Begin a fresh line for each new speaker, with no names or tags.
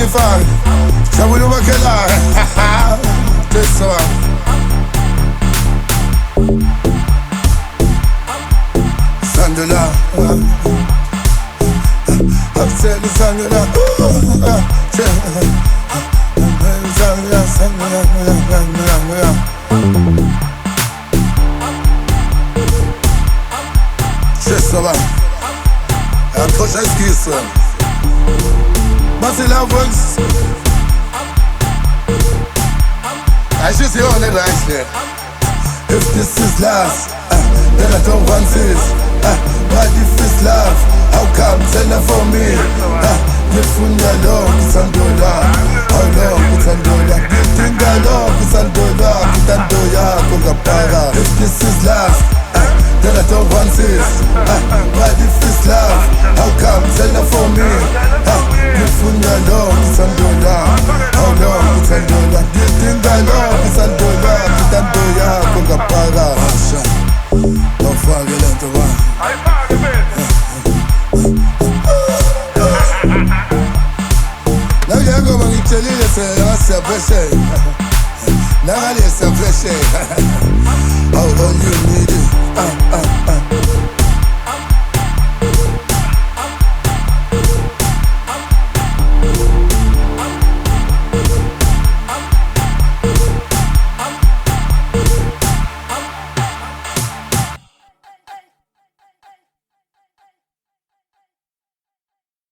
fare, siamo in una che là. Adesso va. Sandela, I've said the Sandela, ça va, accroche à ce qui sonne. Bah c'est la voix. I should say on it right there. If this is last, then I don't want this. But if it's love, how come send it for me? Ngifuna lo ngisandola, oh lo ngisandola. Ngidinga lo ngisandola, ngithando yakho ngaphaka. If this is love, then I don't want this. But if it's love, how come send it for me? Ngifuna lo ngisandola, oh lo ngisandola. Ngidinga lo ngisandola, ngithando yakho ngaphaka. Don't forget lento ba. Nakuyago mangitshelile siyabheshe. Nakale siyabheshe. All you need is